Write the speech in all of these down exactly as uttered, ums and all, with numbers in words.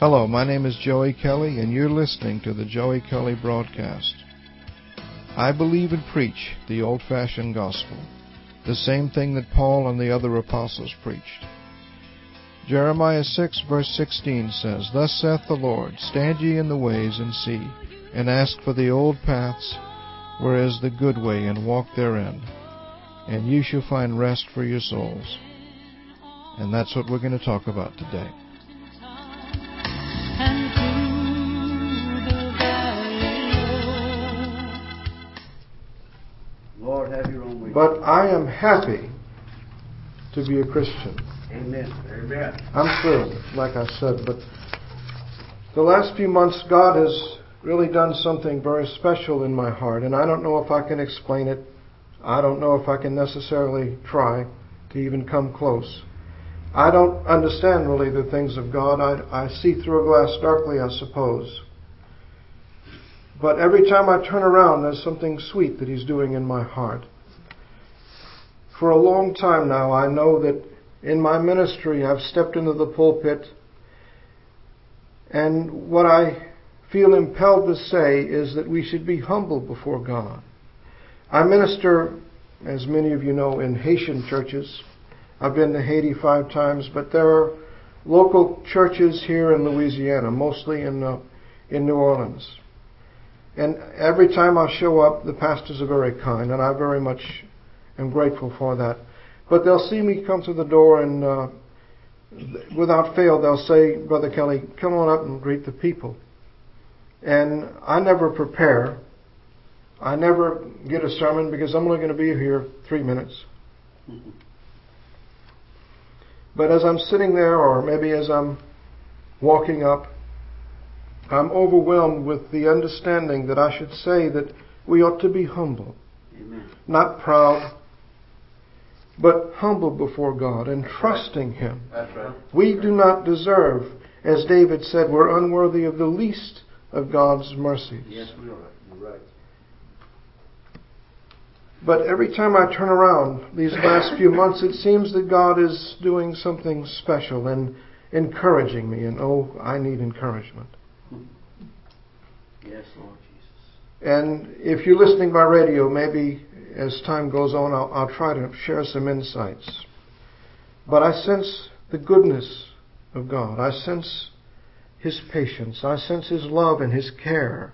Hello, my name is Joey Kelly, and you're listening to the Joey Kelly Broadcast. I believe and preach the old-fashioned gospel, the same thing that Paul and the other apostles preached. Jeremiah six, verse sixteen says, Thus saith the Lord, Stand ye in the ways and see, and ask for the old paths, where is the good way, and walk therein, and ye shall find rest for your souls. And that's what we're going to talk about today. Lord, have your own way. But I am happy to be a Christian. Amen. Amen. I'm thrilled, like I said, but the last few months God has really done something very special in my heart, and I don't know if I can explain it. I don't know if I can necessarily try to even come close. I don't understand really the things of God. I, I see through a glass darkly, I suppose. But every time I turn around, there's something sweet that He's doing in my heart. For a long time now, I know that in my ministry, I've stepped into the pulpit, and what I feel impelled to say is that we should be humble before God. I minister, as many of you know, in Haitian churches. I've been to Haiti five times, but there are local churches here in Louisiana, mostly in uh, in New Orleans. And every time I show up, the pastors are very kind, and I very much am grateful for that. But they'll see me come through the door, and uh, without fail, they'll say, Brother Kelly, come on up and greet the people. And I never prepare. I never get a sermon because I'm only going to be here three minutes. Mm-hmm. But as I'm sitting there, or maybe as I'm walking up, I'm overwhelmed with the understanding that I should say that we ought to be humble. Amen. Not proud, but humble before God and trusting Him. That's right. We do not deserve, as David said, we're unworthy of the least of God's mercies. Yes, we are. You're right. But every time I turn around these last few months, it seems that God is doing something special and encouraging me. And oh, I need encouragement. Yes, Lord Jesus. And if you're listening by radio, maybe as time goes on, I'll, I'll try to share some insights. But I sense the goodness of God. I sense His patience. I sense His love and His care.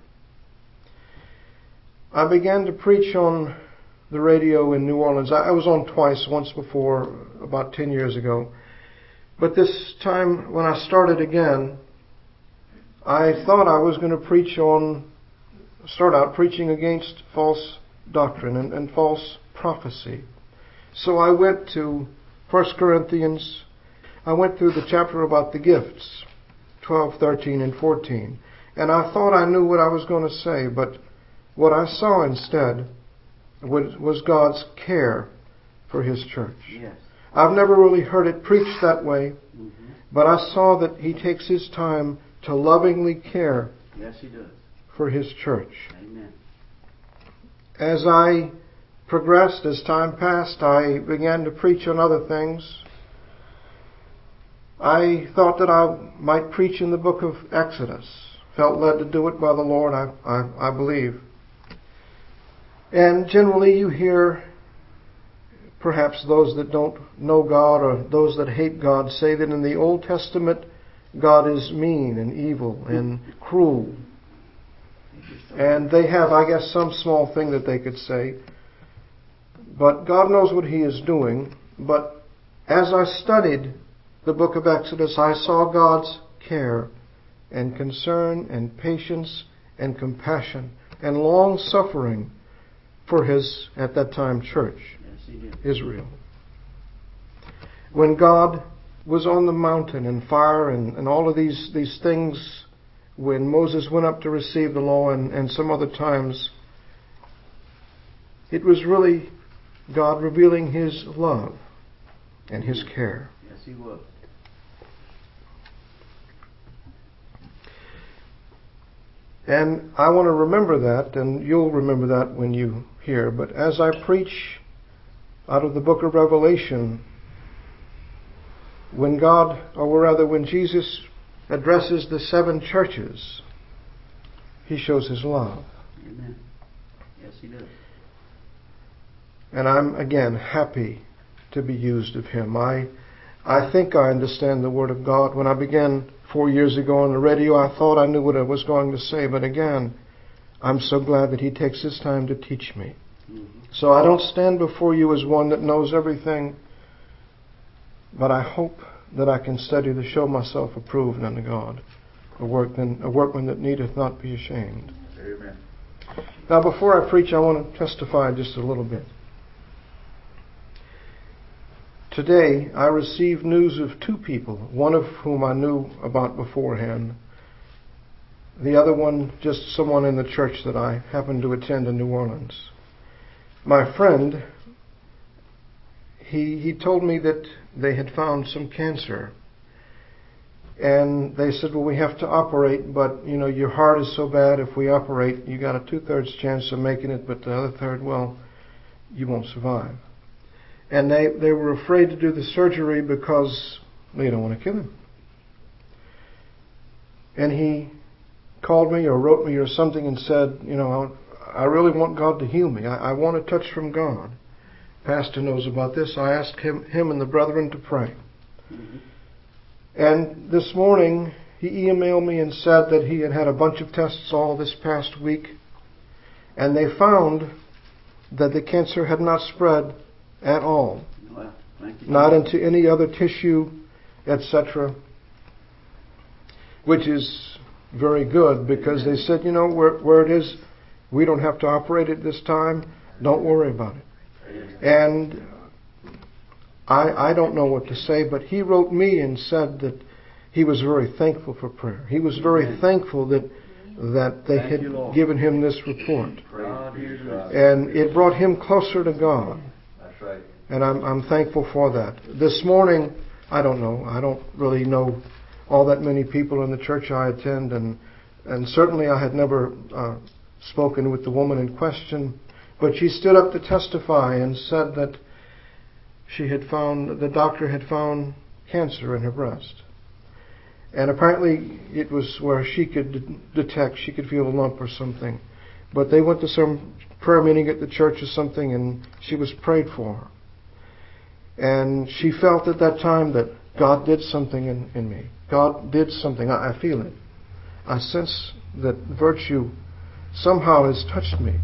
I began to preach on the radio in New Orleans. I was on twice, once before, about ten years ago. But this time, when I started again, I thought I was going to preach on, start out preaching against false doctrine and, and false prophecy. So I went to First Corinthians. I went through the chapter about the gifts, twelve, thirteen, and fourteen. And I thought I knew what I was going to say, but what I saw instead was, was God's care for His church. Yes. I've never really heard it preached that way, Mm-hmm. but I saw that He takes His time to lovingly care Yes, He does. for His church. Amen. As I progressed, as time passed, I began to preach on other things. I thought that I might preach in the book of Exodus. Felt led to do it by the Lord, I, I, I believe. And generally you hear perhaps those that don't know God or those that hate God say that in the Old Testament God is mean and evil and cruel. And they have, I guess, some small thing that they could say. But God knows what He is doing. But as I studied the book of Exodus, I saw God's care and concern and patience and compassion and long suffering for His, at that time, church, Israel. When God was on the mountain and fire and, and all of these, these things, when Moses went up to receive the law and, and some other times, it was really God revealing His love and His care. Yes, He was. And I want to remember that, and you'll remember that when you hear. But as I preach out of the book of Revelation, when God, or rather when Jesus addresses the seven churches, He shows His love. Amen. Yes, He does. And I'm, again, happy to be used of Him. I, I think I understand the Word of God. When I began four years ago on the radio, I thought I knew what I was going to say. But again, I'm so glad that He takes His time to teach me. Mm-hmm. So I don't stand before you as one that knows everything, but I hope that I can study to show myself approved unto God, a workman, a workman that needeth not be ashamed. Amen. Now, before I preach, I want to testify just a little bit. Today, I received news of two people, one of whom I knew about beforehand. The other one, just someone in the church that I happened to attend in New Orleans. My friend, he he told me that they had found some cancer. And they said, well, we have to operate, but, you know, your heart is so bad, if we operate, you got a two-thirds chance of making it, but the other third, well, you won't survive. And they, they were afraid to do the surgery because they don't want to kill him. And he called me or wrote me or something and said, you know, I really want God to heal me. I, I want a touch from God. Pastor knows about this. I asked him, him and the brethren to pray. Mm-hmm. And this morning, he emailed me and said that he had had a bunch of tests all this past week. And they found that the cancer had not spread at all. Well, thank you. Not into any other tissue, et cetera. Which is very good because they said, you know, where, where it is, we don't have to operate it this time. Don't worry about it. And I, I don't know what to say, but he wrote me and said that he was very thankful for prayer. He was very Amen. thankful that that they Thank had you, given him this report. And it brought him closer to God. That's right. And I'm, I'm thankful for that. This morning, I don't know, I don't really know all that many people in the church I attend, and and certainly I had never uh, spoken with the woman in question, but she stood up to testify and said that she had found, the doctor had found cancer in her breast. And apparently it was where she could detect, she could feel a lump or something. But they went to some prayer meeting at the church or something, and she was prayed for. And she felt at that time that God did something in, in me. God did something. I, I feel it. I sense that virtue somehow has touched me.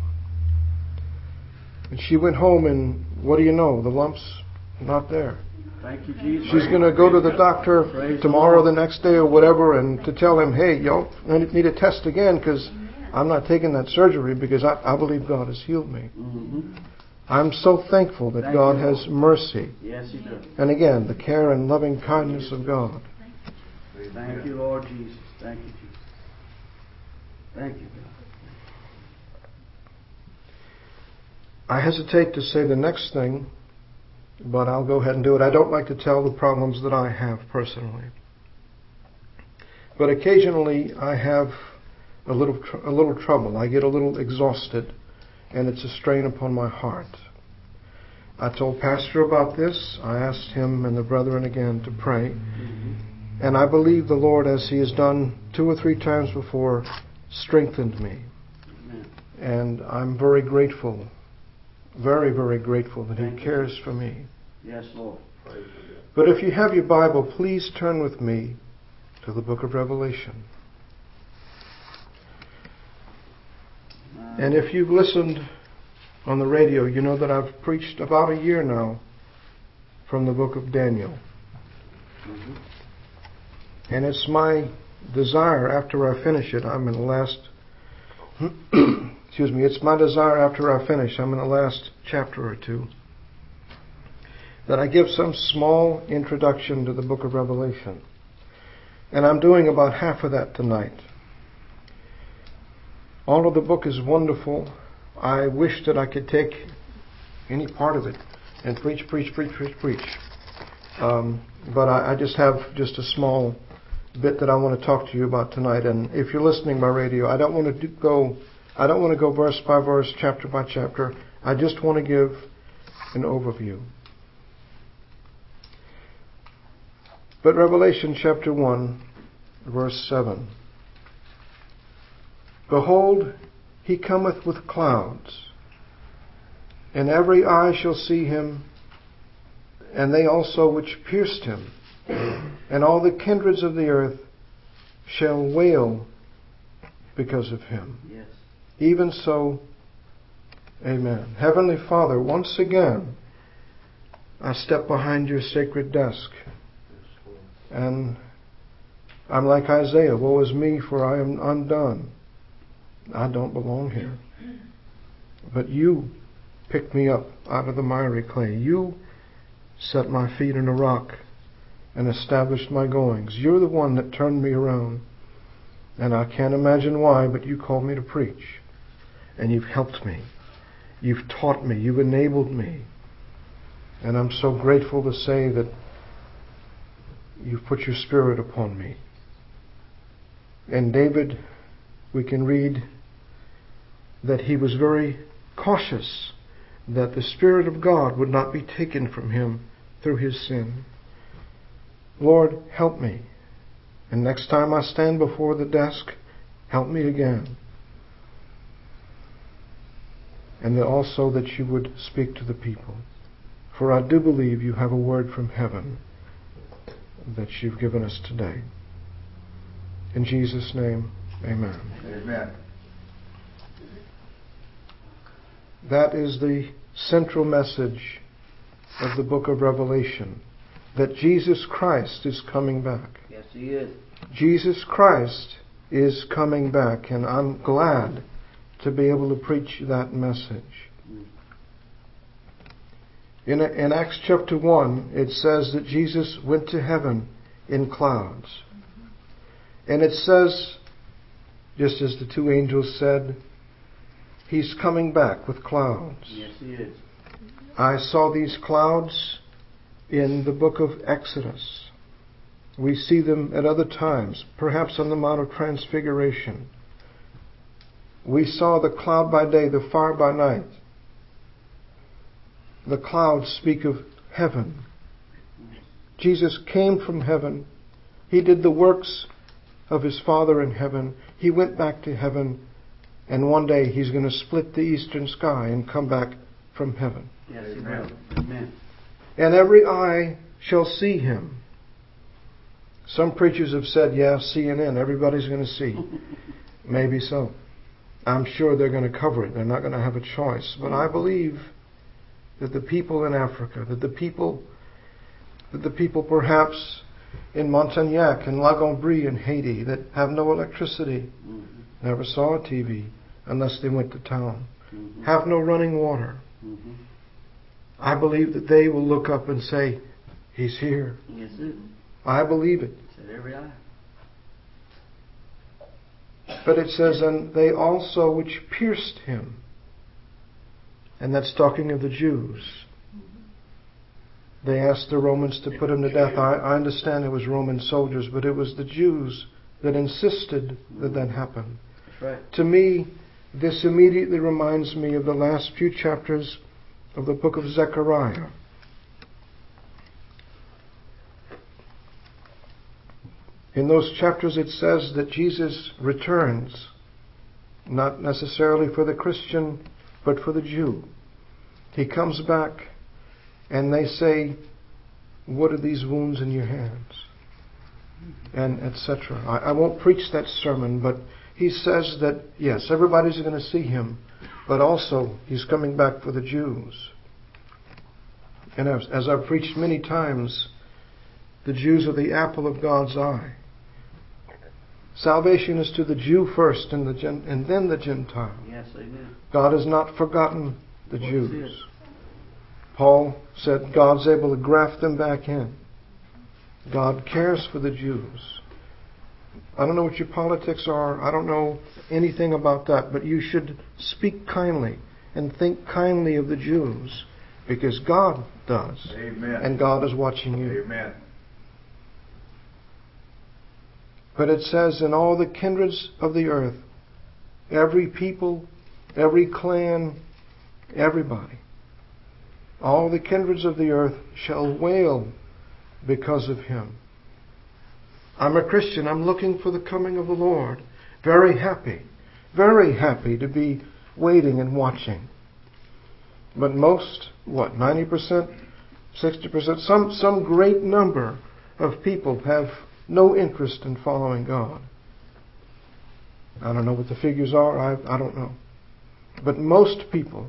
And she went home, and what do you know? The lump's not there. Thank you, Jesus. She's going to go to the doctor Praise tomorrow, the, the next day, or whatever, and to tell him, hey, yo, I need a test again because I'm not taking that surgery because I, I believe God has healed me. Mm-hmm. I'm so thankful that Thank God you, has mercy. Yes, He does. And again, the care and loving kindness of God. Thank you, Lord Jesus. Thank you, Jesus. Thank you, God. I hesitate to say the next thing, but I'll go ahead and do it. I don't like to tell the problems that I have personally. But occasionally I have a little tr- a little trouble. I get a little exhausted, and it's a strain upon my heart. I told Pastor about this. I asked him and the brethren again to pray. Mm-hmm. And I believe the Lord, as He has done two or three times before, strengthened me. Amen. And I'm very grateful. Very, very grateful that Thank He cares you. for me. Yes, Lord. But if you have your Bible, please turn with me to the book of Revelation. Uh, and if you've listened on the radio, you know that I've preached about a year now from the book of Daniel. Mm-hmm. And it's my desire after I finish it, I'm in the last excuse me, it's my desire after I finish, I'm in the last chapter or two, that I give some small introduction to the book of Revelation. And I'm doing about half of that tonight. All of the book is wonderful. I wish that I could take any part of it and preach, preach, preach, preach, preach. Um, but I, I just have just a small bit that I want to talk to you about tonight. And if you're listening by radio, I don't want to do, go I don't want to go verse by verse, chapter by chapter. I just want to give an overview. But Revelation chapter one verse seven. Behold, he cometh with clouds, and every eye shall see him, and they also which pierced him, and all the kindreds of the earth shall wail because of him. Yes. Even so, amen. Heavenly Father, once again, I step behind your sacred desk, and I'm like Isaiah, woe is me, for I am undone. I don't belong here. But you picked me up out of the miry clay. You set my feet in a rock and established my goings. You're the one that turned me around. And I can't imagine why, but you called me to preach. And you've helped me. You've taught me. You've enabled me. And I'm so grateful to say that you've put your Spirit upon me. And David, we can read that he was very cautious that the Spirit of God would not be taken from him through his sin. Lord, help me. And next time I stand before the desk, help me again. And that also that you would speak to the people. For I do believe you have a word from heaven that you've given us today. In Jesus' name, amen. Amen. That is the central message of the book of Revelation, that Jesus Christ is coming back. Yes, he is. Jesus Christ is coming back, and I'm glad to be able to preach that message. In, in Acts chapter one, it says that Jesus went to heaven in clouds. And it says, just as the two angels said, he's coming back with clouds. Yes, he is. I saw these clouds in the book of Exodus. We see them at other times, perhaps on the Mount of Transfiguration. We saw the cloud by day, the fire by night. The clouds speak of heaven. Jesus came from heaven. He did the works of his Father in heaven. He went back to heaven. And one day he's going to split the eastern sky and come back from heaven. Yes, he will. Amen. And every eye shall see him. Some preachers have said, yeah, C N N, everybody's going to see. Maybe so. I'm sure they're going to cover it. They're not going to have a choice. But I believe that the people in Africa, that the people, that the people perhaps in Montagnac and La Gombrie in Haiti that have no electricity, Mm-hmm. never saw a T V unless they went to town, Mm-hmm. have no running water. Mm-hmm. I believe that they will look up and say, he's here. Yes, it. I believe it. Said every eye. But it says, and they also which pierced him. And that's talking of the Jews. They asked the Romans to put him to death. I, I understand it was Roman soldiers, but it was the Jews that insisted that that happen. That's right. To me, this immediately reminds me of the last few chapters of the book of Zechariah. In those chapters it says that Jesus returns, not necessarily for the Christian, but for the Jew. He comes back and they say, what are these wounds in your hands? And et cetera. I, I won't preach that sermon, but he says that, yes, everybody's going to see him, but also he's coming back for the Jews. And as, as I've preached many times, the Jews are the apple of God's eye. Salvation is to the Jew first and, the Gen- and then the Gentile. Yes, amen. God has not forgotten the Jews. Paul said God's able to graft them back in. God cares for the Jews. I don't know what your politics are. I don't know anything about that. But you should speak kindly and think kindly of the Jews, because God does. Amen. And God is watching you. Amen. But it says, in all the kindreds of the earth, every people, every clan, everybody, all the kindreds of the earth shall wail because of him. I'm a Christian. I'm looking for the coming of the Lord. Very happy. Very happy to be waiting and watching. But most, what, ninety percent, sixty percent, some, some great number of people have no interest in following God. I don't know what the figures are. I, I don't know. But most people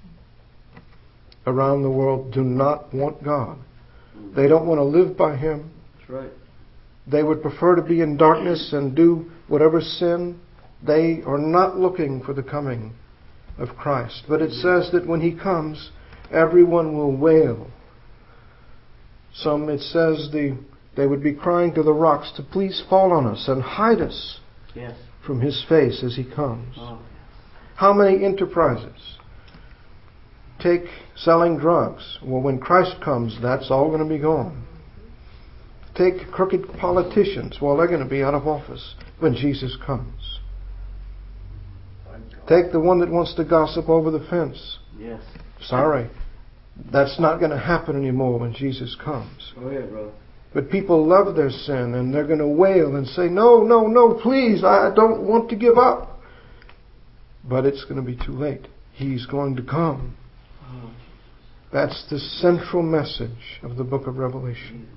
around the world do not want God. They don't want to live by Him. That's right. They would prefer to be in darkness and do whatever sin. They are not looking for the coming of Christ. But it says that when He comes, everyone will wail. Some, it says, the, they would be crying to the rocks to please fall on us and hide us Yes. from His face as He comes. Oh. How many enterprises? Take selling drugs. Well, when Christ comes, that's all going to be gone. Take crooked politicians. Well, they're going to be out of office when Jesus comes. Take the one that wants to gossip over the fence. Yes. Sorry. That's not going to happen anymore when Jesus comes. Go ahead, brother. But people love their sin and they're going to wail and say, no, no, no, please, I don't want to give up. But it's going to be too late. He's going to come. Oh. That's the central message of the book of Revelation.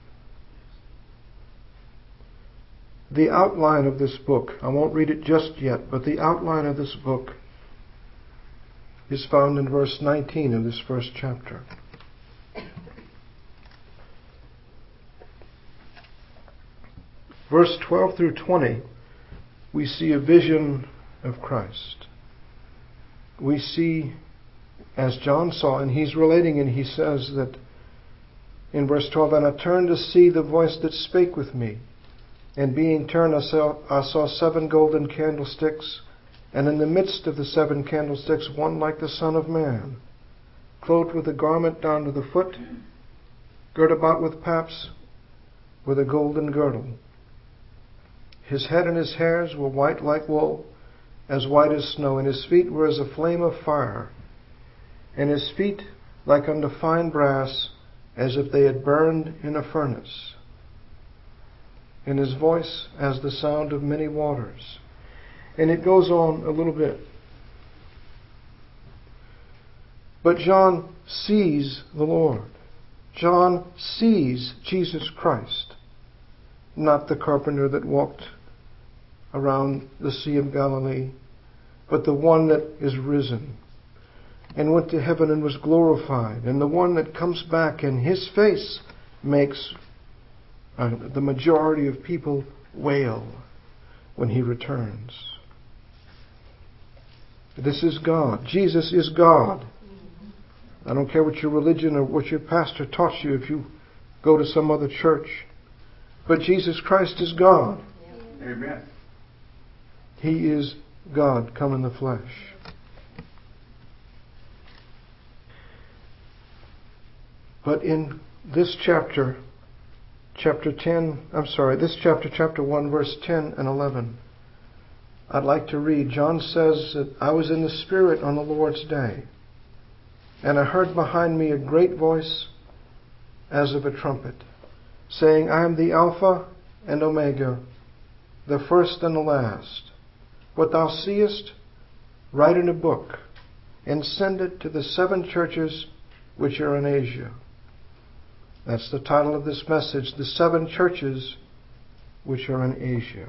The outline of this book, I won't read it just yet, but the outline of this book is found in verse nineteen of this first chapter. Verse twelve through twenty, we see a vision of Christ. We see, as John saw, and he's relating, and he says that in verse twelve, and I turned to see the voice that spake with me. And being turned, I saw, I saw seven golden candlesticks, and in the midst of the seven candlesticks one like the Son of Man, clothed with a garment down to the foot, girt about with paps, with a golden girdle. His head and his hairs were white like wool, as white as snow, and his feet were as a flame of fire, and his feet like unto fine brass, as if they had burned in a furnace. And his voice as the sound of many waters. And it goes on a little bit. But John sees the Lord. John sees Jesus Christ, not the carpenter that walked around the Sea of Galilee, but the one that is risen and went to heaven and was glorified, and the one that comes back, and his face makes uh, the majority of people wail when he returns. This is God. Jesus is God. I don't care what your religion or what your pastor taught you if you go to some other church. But Jesus Christ is God. Amen. He is God come in the flesh. But in this chapter, chapter ten, I'm sorry, this chapter, chapter one, verse ten and eleven, I'd like to read. John says that I was in the Spirit on the Lord's day, and I heard behind me a great voice as of a trumpet, saying, I am the Alpha and Omega, the first and the last. What thou seest, write in a book, and send it to the seven churches which are in Asia. That's the title of this message, the seven churches which are in Asia.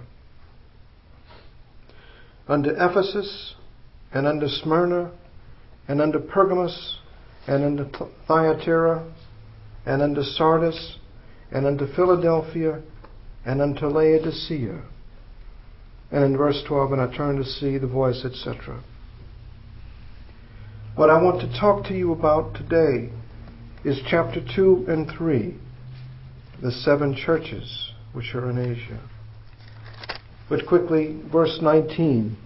Unto Ephesus, and unto Smyrna, and unto Pergamos, and unto Thyatira, and unto Sardis, and unto Philadelphia, and unto Laodicea. And in verse twelve, and I turned to see the voice, et cetera. What I want to talk to you about today is chapter two and three, the seven churches which are in Asia. But quickly, verse nineteen.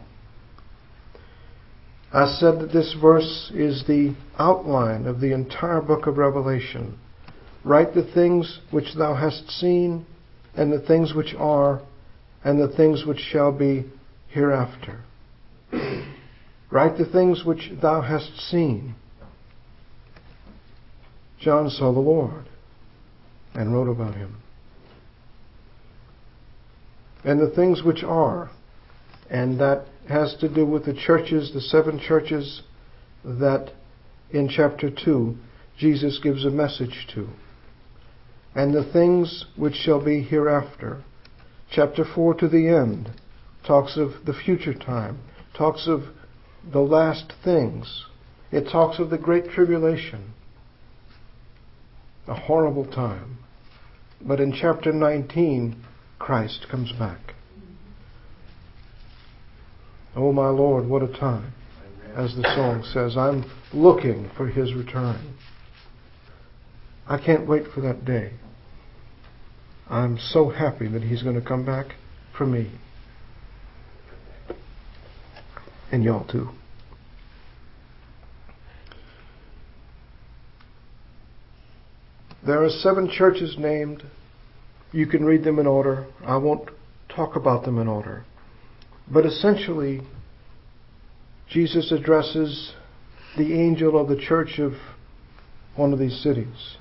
I said that this verse is the outline of the entire book of Revelation. Write the things which thou hast seen, and the things which are, and the things which shall be hereafter. Write the things which thou hast seen. John saw the Lord and wrote about him. and the things which are. And that has to do with the churches, the seven churches that in chapter two Jesus gives a message to. And the things which shall be hereafter. Chapter four to the end talks of the future time, talks of the last things. It talks of the great tribulation, a horrible time. But in chapter nineteen, Christ comes back. Oh my Lord, what a time. As the song says, I'm looking for His return. I can't wait for that day. I'm so happy that He's going to come back for me. And y'all too. There are seven churches named. You can read them in order. I won't talk about them in order. But essentially, Jesus addresses the angel of the church of one of these cities.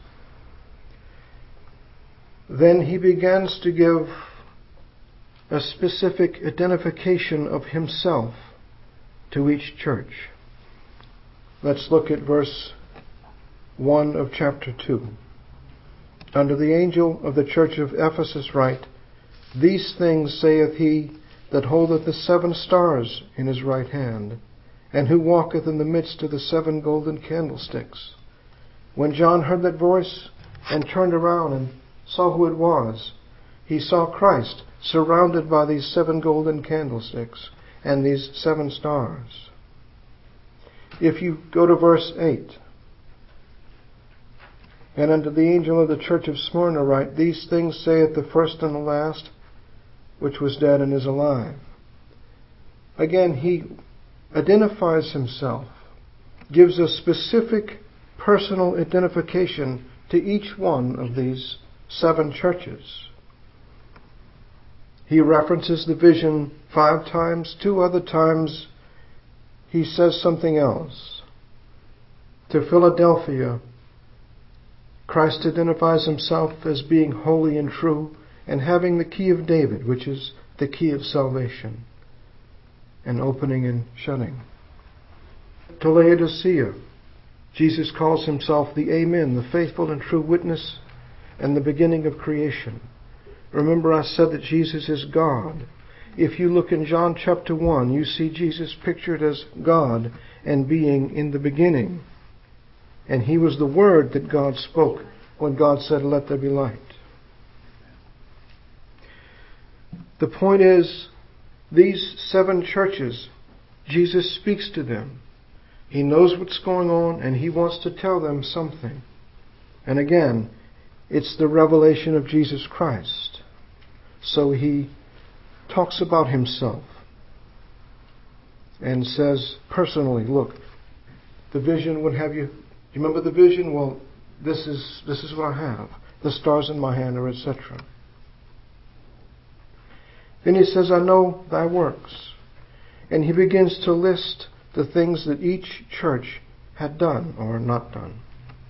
Then He begins to give a specific identification of Himself to each church. Let's look at verse one of chapter two. Unto the angel of the church of Ephesus write, These things saith He that holdeth the seven stars in His right hand, and who walketh in the midst of the seven golden candlesticks. When John heard that voice and turned around and saw who it was, he saw Christ surrounded by these seven golden candlesticks and these seven stars. If you go to verse eight, and unto the angel of the church of Smyrna write, These things saith the first and the last, which was dead and is alive. Again, he identifies himself, gives a specific personal identification to each one of these seven churches. He references the vision five times. Two other times he says something else. To Philadelphia, Christ identifies Himself as being holy and true and having the key of David, which is the key of salvation, and opening and shutting. To Laodicea, Jesus calls Himself the Amen, the faithful and true witness, and the beginning of creation. Remember, I said that Jesus is God. If you look in John chapter one, you see Jesus pictured as God and being in the beginning. And He was the Word that God spoke when God said, Let there be light. The point is, these seven churches, Jesus speaks to them. He knows what's going on and He wants to tell them something. And again, it's the revelation of Jesus Christ. So He talks about Himself and says personally, look, the vision would have you... You remember the vision? Well, this is this is what I have. The stars in my hand, or et cetera. Then He says, I know thy works. And He begins to list the things that each church had done or not done.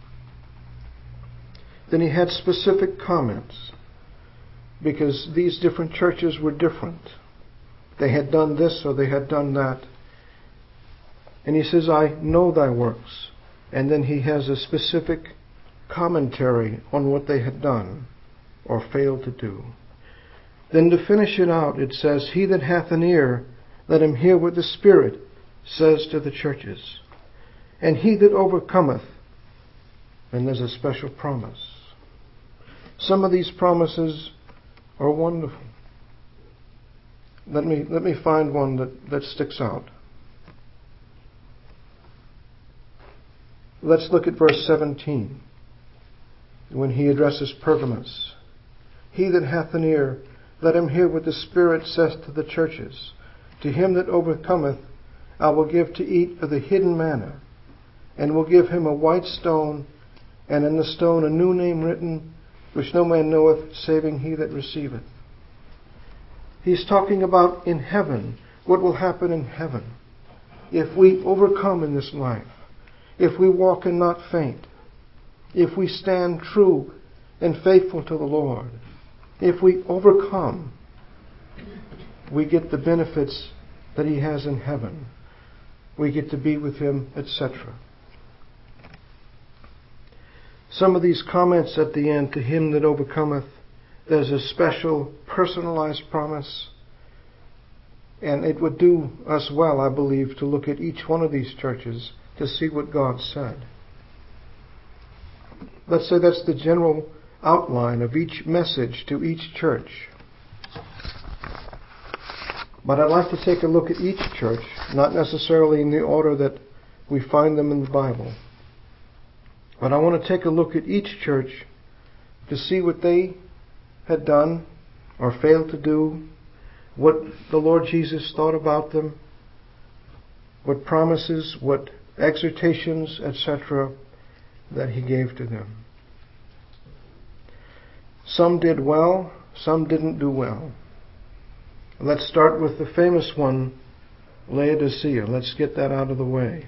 Then He had specific comments, because these different churches were different. They had done this or they had done that. And He says, I know thy works. And then He has a specific commentary on what they had done or failed to do. Then to finish it out, it says, He that hath an ear, let him hear what the Spirit says to the churches. And he that overcometh, and there's a special promise. Some of these promises are wonderful. Let me, let me find one that, that sticks out. Let's look at verse seventeen, when He addresses Pergamos. He that hath an ear, let him hear what the Spirit saith to the churches. To him that overcometh, I will give to eat of the hidden manna, and will give him a white stone, and in the stone a new name written, which no man knoweth, saving he that receiveth. He's talking about in heaven, what will happen in heaven if we overcome in this life. If we walk and not faint, if we stand true and faithful to the Lord, if we overcome, we get the benefits that He has in heaven. We get to be with Him, et cetera. Some of these comments at the end, to him that overcometh, there's a special personalized promise. And it would do us well, I believe, to look at each one of these churches to see what God said. Let's say that's the general outline of each message to each church. But I'd like to take a look at each church, not necessarily in the order that we find them in the Bible. But I want to take a look at each church to see what they had done or failed to do, what the Lord Jesus thought about them, what promises, what exhortations, et cetera that He gave to them. Some did well, some didn't do well. Let's start with the famous one, Laodicea. Let's get that out of the way.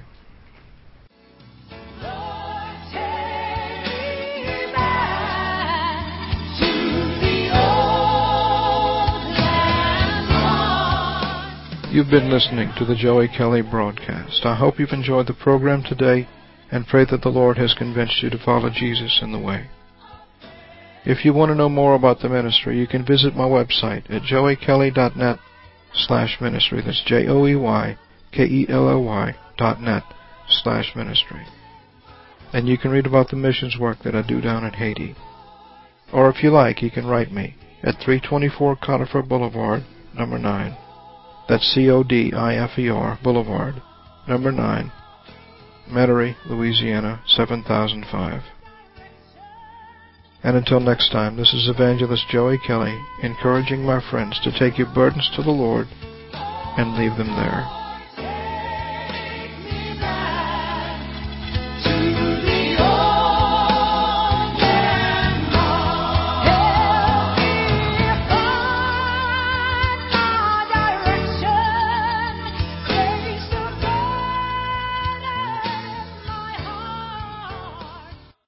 You've been listening to the Joey Kelly broadcast. I hope you've enjoyed the program today and pray that the Lord has convinced you to follow Jesus in the way. If you want to know more about the ministry, you can visit my website at joey kelly dot net slash ministry. That's J O E Y K E L L Y dot net slash ministry. And you can read about the missions work that I do down in Haiti. Or if you like, you can write me at three twenty-four Conifer Boulevard, number nine. That's C O D I F E R Boulevard, number nine, Metairie, Louisiana, seven thousand five. And until next time, this is Evangelist Joey Kelly, encouraging my friends to take your burdens to the Lord and leave them there.